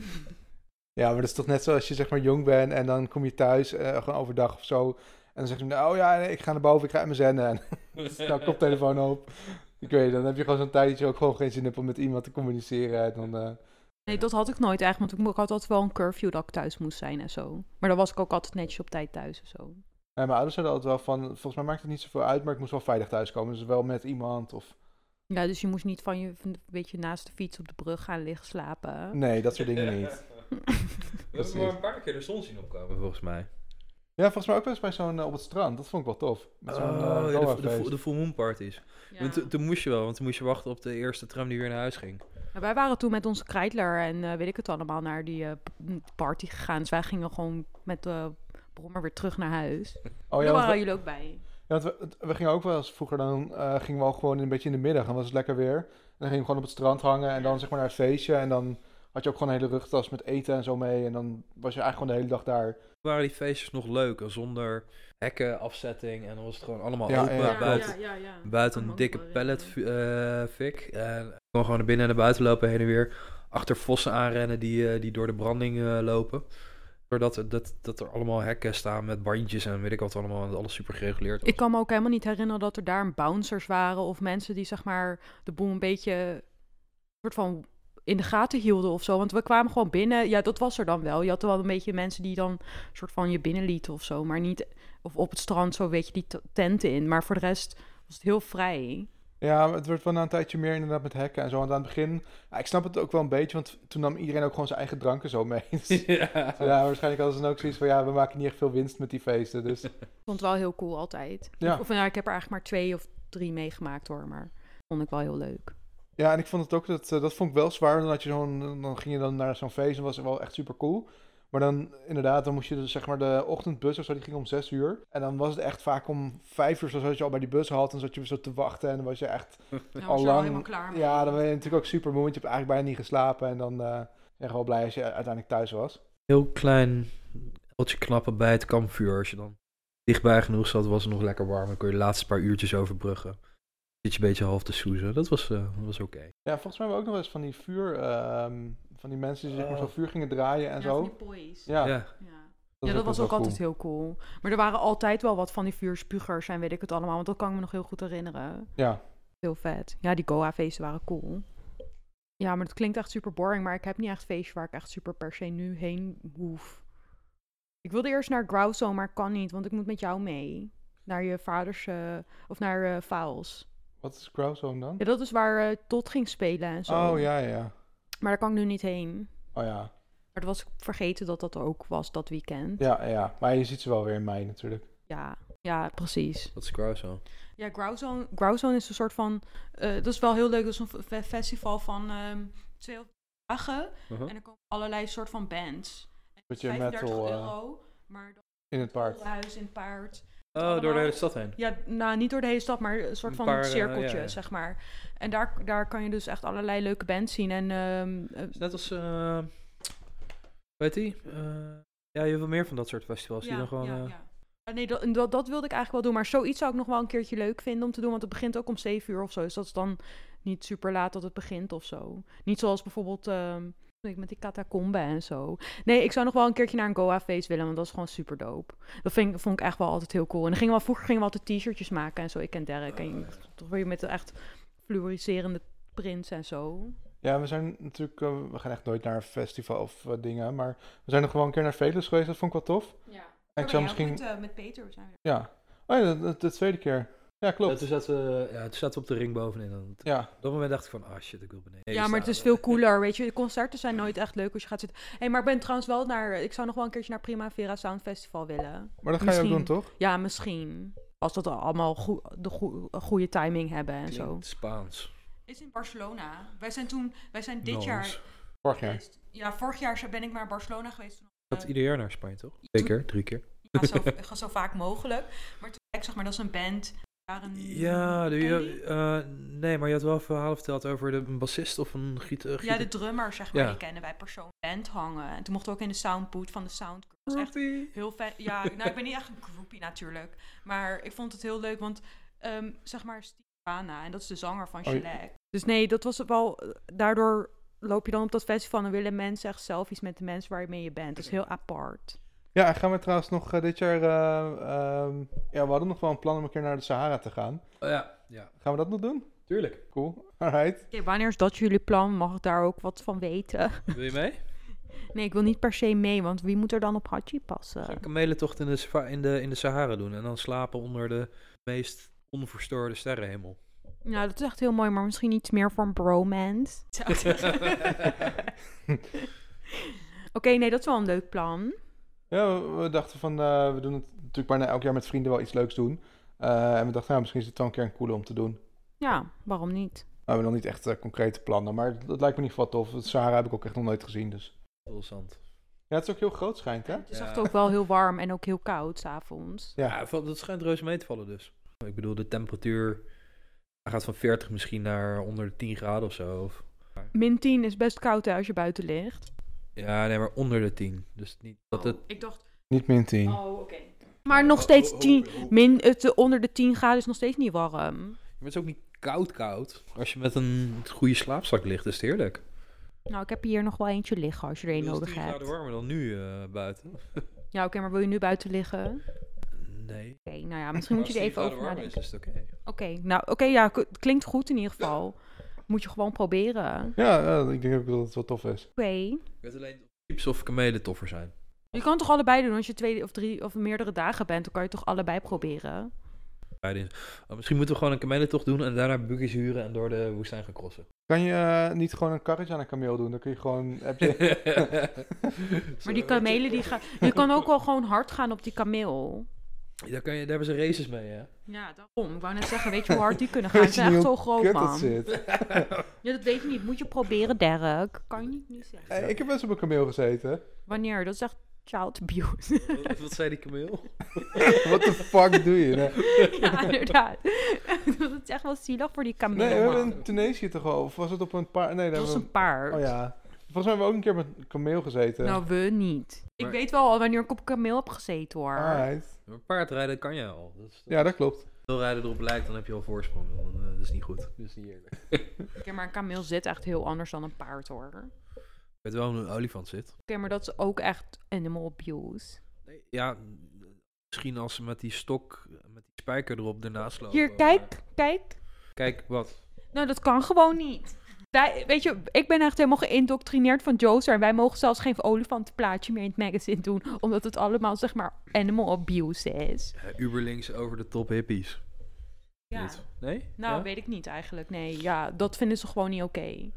Ja, maar dat is toch net zoals je zeg maar jong bent en dan kom je thuis, uh, gewoon overdag of zo. En dan zeg je, oh ja, ik ga naar boven, ik ga in mijn zen. En nou, koptelefoon op. Ik weet, dan heb je gewoon zo'n tijd dat je ook gewoon geen zin hebt om met iemand te communiceren. En dan, uh... Nee, dat had ik nooit eigenlijk, want ik had altijd wel een curfew dat ik thuis moest zijn en zo. Maar dan was ik ook altijd netjes op tijd thuis en zo. Ja, mijn ouders zeiden altijd wel van, volgens mij maakt het niet zoveel uit, maar ik moest wel veilig thuiskomen. Dus wel met iemand of... Ja, dus je moest niet van je, een beetje naast de fiets op de brug gaan liggen slapen. Nee, dat soort dingen niet. We hebben maar een paar keer de zon zien opkomen, volgens mij. Ja, volgens mij ook wel eens bij zo'n uh, op het strand. Dat vond ik wel tof. Met zo'n, oh, uh, ja, de, de, de full moon parties. Ja. Toen, toen moest je wel, want toen moest je wachten op de eerste tram die weer naar huis ging. Ja, wij waren toen met onze Kreidler en uh, weet ik het allemaal naar die uh, party gegaan. Dus wij gingen gewoon met de brommer weer terug naar huis. Oh, ja, daar waren we, jullie ook bij. Ja, want we, we gingen ook wel eens vroeger, dan uh, gingen we al gewoon een beetje in de middag. Dan was het lekker weer. En dan gingen we gewoon op het strand hangen en dan zeg maar naar het feestje. En dan had je ook gewoon een hele rugtas met eten en zo mee. En dan was je eigenlijk gewoon de hele dag daar. Waren die feestjes nog leuk, zonder hekken, afzetting. En dan was het gewoon allemaal ja, open, ja, buiten, ja, ja, ja. buiten een dikke pallet uh, fik. En kon gewoon naar binnen en naar buiten lopen, heen en weer. Achter vossen aanrennen die, uh, die door de branding uh, lopen. Doordat dat, dat er allemaal hekken staan met bandjes en weet ik wat allemaal. En alles super gereguleerd was. Ik kan me ook helemaal niet herinneren dat er daar bouncers waren. Of mensen die zeg maar de boel een beetje soort van in de gaten hielden of zo. Want we kwamen gewoon binnen. Ja, dat was er dan wel. Je had wel een beetje mensen die dan soort van je binnenlieten of zo. Maar niet, of op het strand zo, weet je, die t- tenten in. Maar voor de rest was het heel vrij. Ja, het werd wel na een tijdje meer inderdaad met hekken en zo. Want aan het begin, ja, ik snap het ook wel een beetje, want toen nam iedereen ook gewoon zijn eigen dranken zo mee. Dus, ja. ja, waarschijnlijk hadden ze dan ook zoiets van, ja, we maken niet echt veel winst met die feesten. Dus. Ik vond het wel heel cool altijd. Ja. Of, of nou, ik heb er eigenlijk maar twee of drie meegemaakt hoor, maar vond ik wel heel leuk. Ja, en ik vond het ook, dat, dat vond ik wel zwaar. Dan, had je zo'n, dan ging je dan naar zo'n feest en was het wel echt super cool. Maar dan inderdaad, dan moest je dus zeg maar de ochtendbus of zo, die ging om zes uur. En dan was het echt vaak om vijf uur, zo zat je al bij die bus had en zat je zo te wachten. En dan was je echt ja, al lang... helemaal klaar mee. Ja, dan ben je natuurlijk ook super moe, want je hebt eigenlijk bijna niet geslapen. En dan uh, ben je gewoon blij als je uiteindelijk thuis was. Heel klein eltje knappen bij het kampvuur. Als je dan dichtbij genoeg zat, was het nog lekker warm. Dan kon je de laatste paar uurtjes overbruggen. Zit je een beetje half te soezen. Dat was, uh, was oké. Okay. Ja, volgens mij hebben we ook nog eens van die vuur... Um, van die mensen die zeg maar zo vuur gingen draaien en ja, zo. Van die boys. Ja. Ja. Dat, ja, dat was ook cool. Altijd heel cool. Maar er waren altijd wel wat van die vuurspugers en weet ik het allemaal. Want dat kan ik me nog heel goed herinneren. Ja. Heel vet. Ja, die Goa-feesten waren cool. Ja, maar het klinkt echt super boring. Maar ik heb niet echt feestje waar ik echt super per se nu heen hoef. Ik wilde eerst naar Grauzo, maar kan niet. Want ik moet met jou mee. Naar je vaders... Uh, of naar uh, Vaals. Wat is Grauzo dan? Ja, dat is waar uh, Tot ging spelen en zo. Oh, ja, ja. Maar daar kan ik nu niet heen. Oh ja. Maar dat was ik vergeten dat dat er ook was, dat weekend. Ja, ja. Maar je ziet ze wel weer in mei natuurlijk. Ja, ja, precies. Wat is Grauzo? Ja, Grauzo, Grauzo is een soort van... Uh, dat is wel heel leuk. Dat is een f- festival van um, twee dagen. Uh-huh. En er komen allerlei soort van bands. Beetje metal euro, uh, maar dan in het paard. Huis in het paard. Oh, allemaal, door de hele stad heen? Ja, nou, niet door de hele stad, maar een soort een van paar, cirkeltje, uh, ja, ja. zeg maar. En daar, daar kan je dus echt allerlei leuke bands zien. En, um, uh, net als... Uh, weet die? Uh, ja, je wil meer van dat soort festivals. Ja, die dan gewoon, ja, uh... ja. Nee, dat, dat, dat wilde ik eigenlijk wel doen. Maar zoiets zou ik nog wel een keertje leuk vinden om te doen. Want het begint ook om zeven uur of zo. Dus dat is dan niet super laat dat het begint of zo. Niet zoals bijvoorbeeld... Um, Met die catacombe en zo. Nee, ik zou nog wel een keertje naar een Goa-feest willen, want dat is gewoon super dope. Dat vind ik, vond ik echt wel altijd heel cool. En dan gingen we, vroeger gingen we altijd t-shirtjes maken en zo. Ik en Derek. En je, toch weer met de echt fluoriserende prints en zo. Ja, we zijn natuurlijk... Uh, we gaan echt nooit naar een festival of uh, dingen, maar we zijn nog gewoon een keer naar Velus geweest. Dat vond ik wel tof. Ja. En ik zou misschien... Met, uh, met Peter zijn we. Ja. Oh ja, de, de, de tweede keer. Ja, klopt. Ja, toen, zaten we, ja, toen zaten we op de ring bovenin. En ja. Op dat moment dacht ik van, ah shit, ik wil beneden. Ja, maar het is veel cooler, weet je. De concerten zijn nooit echt leuk als je gaat zitten. Hé, hey, maar ik ben trouwens wel naar... Ik zou nog wel een keertje naar Primavera Sound Festival willen. Maar dat ga misschien, je ook doen, toch? Ja, misschien. Als dat allemaal goe, de goe, goede timing hebben en Klinkt zo. Spaans. Is in Barcelona. Wij zijn toen... Wij zijn dit Nice. jaar... Vorig jaar. Ja, vorig jaar ben ik naar Barcelona geweest. Toen, Je gaat uh, ieder jaar naar Spanje, toch? Twee keer, drie keer. Ja, zo, zo vaak mogelijk. Maar toen, ik zeg maar, dat is een band... Een, ja, de, je, uh, nee, maar je had wel verhalen verteld over de, een bassist of een gieter. Uh, ja, de drummer, zeg maar, ja. die kennen wij persoonlijk band hangen. En toen mochten we ook in de soundboot van de sound. Dat was echt heel vet. Ja, nou, ik ben niet echt een groupie natuurlijk. Maar ik vond het heel leuk, want um, zeg maar, Steve en dat is de zanger van Shellac. Oh, dus nee, dat was wel, daardoor loop je dan op dat festival en willen mensen echt selfies met de mensen waar je mee je bent. Dat is heel apart. Ja, en gaan we trouwens nog uh, dit jaar... Uh, um, ja, we hadden nog wel een plan om een keer naar de Sahara te gaan. Oh ja, ja. Gaan we dat nog doen? Tuurlijk. Cool, alright. Okay, wanneer is dat jullie plan? Mag ik daar ook wat van weten? Wil je mee? Nee, ik wil niet per se mee, want wie moet er dan op Haji passen? Ga ik een kamelentocht in de, in, de, in de Sahara doen en dan slapen onder de meest onverstoorde sterrenhemel. Ja, dat is echt heel mooi, maar misschien iets meer voor een bromance. Oké, okay, nee, dat is wel een leuk plan. Ja, we, we dachten van, uh, we doen het natuurlijk bijna elk jaar met vrienden wel iets leuks doen. Uh, en we dachten, nou, misschien is het wel een keer een coole om te doen. Ja, waarom niet? We hebben nog niet echt uh, concrete plannen, maar dat lijkt me in ieder geval tof. Het Sahara heb ik ook echt nog nooit gezien, dus. Interessant. Ja, het is ook heel groot schijnt, hè? Het is ja. echt ook wel heel warm en ook heel koud 's avonds. Ja, ja, dat schijnt reuze mee te vallen dus. Ik bedoel, de temperatuur gaat van veertig misschien naar onder de tien graden of zo. Of... Min tien is best koud, hè, als je buiten ligt. Ja, nee, maar onder de tien. Dus niet dat het... Oh, ik dacht... Niet min tien. Oh, oké. Okay. Maar nog steeds tien... Min, het, onder de tien graden is nog steeds niet warm. Maar het is ook niet koud koud. Als je met een goede slaapzak ligt, is het heerlijk. Nou, ik heb hier nog wel eentje liggen als je er een nodig hebt. Het is tien graden warmer dan nu uh, buiten. Ja, oké, okay, maar wil je nu buiten liggen? Nee. Oké, okay, nou ja, misschien moet je er even over nadenken. Is, is het oké. Okay. Oké, okay, nou, oké, okay, ja, k- klinkt goed in ieder geval. Moet je gewoon proberen. Ja, uh, ik denk ook dat het wel tof is. Oké. Okay. Ik weet alleen of jeeps of kamelen toffer zijn. Je kan toch allebei doen als je twee of drie of meerdere dagen bent, dan kan je toch allebei proberen. Oh, misschien moeten we gewoon een kamelentocht doen en daarna buggies huren en door de woestijn gaan crossen. Kan je uh, niet gewoon een karretje aan een kameel doen? Dan kun je gewoon... Heb je... Maar die kamelen, die gaan... Je kan ook wel gewoon hard gaan op die kameel. Daar, kan je, daar hebben ze races mee, hè? Ja, daarom. Ik wou net zeggen, weet je hoe hard die kunnen gaan? Ze zijn echt zo groot, man. Zit. Ja, dat weet je niet. Moet je proberen, Derek. Kan je niet, niet zeggen. Hey, ik heb best op een kameel gezeten. Wanneer? Dat is echt child abuse. Wat, wat zei die kameel? What the fuck doe je? Nee. Ja, inderdaad. Dat is echt wel zielig voor die kameel. Nee, we hebben in Tunesië toch al? Of was het op een paard? Nee, dat was een paard. Oh ja. Volgens mij hebben we ook een keer met een kameel gezeten. Nou, we niet. Maar... Ik weet wel al wanneer ik op een kameel heb gezeten, hoor. Alright. Maar paardrijden kan je al. Dat is, dat ja, dat klopt. Veel rijden erop lijkt, dan heb je al voorsprong. Dan, uh, dat is niet goed. Dat is niet eerlijk. Oké, okay, maar een kameel zit echt heel anders dan een paard, hoor. Ik weet wel hoe een olifant zit. Oké, okay, maar dat is ook echt animal abuse. Nee, ja, misschien als ze met die stok, met die spijker erop ernaast lopen. Hier, kijk, maar... kijk. Kijk, wat? Nou, dat kan gewoon niet. Wij, weet je, ik ben echt helemaal geïndoctrineerd van Joser. En wij mogen zelfs geen olifantenplaatje meer in het magazine doen. Omdat het allemaal, zeg maar, animal abuse is. Uh, Uberlinks over de top hippies. Ja. Niet. Nee? Nou, ja? weet ik niet eigenlijk. Nee, ja, dat vinden ze gewoon niet oké. Okay.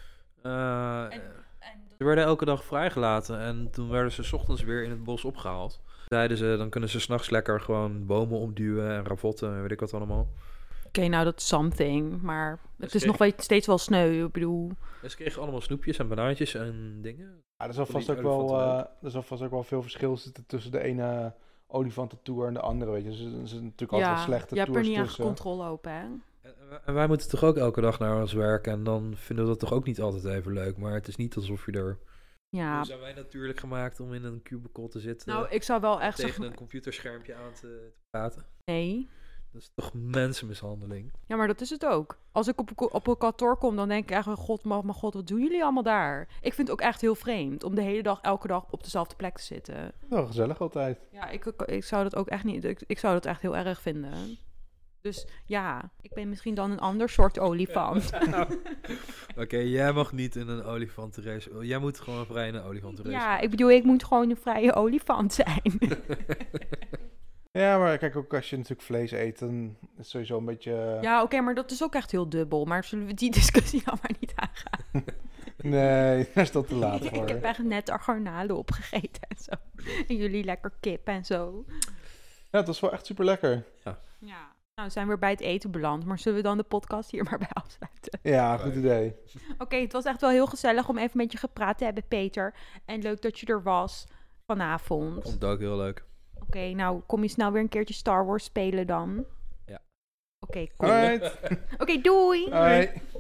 Uh, en, en ze werden elke dag vrijgelaten. En toen werden ze 's ochtends weer in het bos opgehaald. Zeiden ze, dan kunnen ze 's nachts lekker gewoon bomen omduwen en ravotten en weet ik wat allemaal. Oké, okay, nou dat is something, maar het dus is nog wel steeds wel sneu, ik bedoel. En ze kregen allemaal snoepjes en banaantjes en dingen. Ja, er zal vast ook wel, uh, er zal vast ook wel veel verschil zitten tussen de ene olifantentour en de andere, weet je. Dus er zijn natuurlijk altijd ja, wel slechte tours tussen. Ja, je hebt er niet echt controle op, hè. En, en wij moeten toch ook elke dag naar ons werk en dan vinden we dat toch ook niet altijd even leuk. Maar het is niet alsof je er... Ja. Hoe zijn wij natuurlijk gemaakt om in een cubicle te zitten? Nou, ik zou wel echt tegen zeggen... een computerschermpje aan te, te praten. Nee. Dat is toch mensenmishandeling? Ja, maar dat is het ook. Als ik op, op een kantoor kom, dan denk ik echt... God, mijn god, wat doen jullie allemaal daar? Ik vind het ook echt heel vreemd... om de hele dag, elke dag op dezelfde plek te zitten. Wel gezellig altijd. Ja, ik, ik zou dat ook echt niet... Ik, ik zou dat echt heel erg vinden. Dus ja, ik ben misschien dan een ander soort olifant. Oké, okay, jij mag niet in een olifantenrace. Jij moet gewoon vrij in een olifantenrace. Ja, ik bedoel, ik moet gewoon een vrije olifant zijn. Ja, maar kijk, ook als je natuurlijk vlees eet, dan is het sowieso een beetje... Ja, oké, okay, maar dat is ook echt heel dubbel. Maar zullen we die discussie dan maar niet aangaan? Nee, daar is dat te laat voor. Ik heb echt net garnalen opgegeten en zo. En jullie lekker kip en zo. Ja, het was wel echt super lekker. Ja. Ja. Nou, we zijn weer bij het eten beland. Maar zullen we dan de podcast hier maar bij afsluiten? Ja, goed idee. Oké, okay, het was echt wel heel gezellig om even met je gepraat te hebben, Peter. En leuk dat je er was vanavond. Vond het ook heel leuk. Oké, okay, nou kom je snel weer een keertje Star Wars spelen dan. Ja. Oké, okay, cool. Oké, okay, doei! Hoi.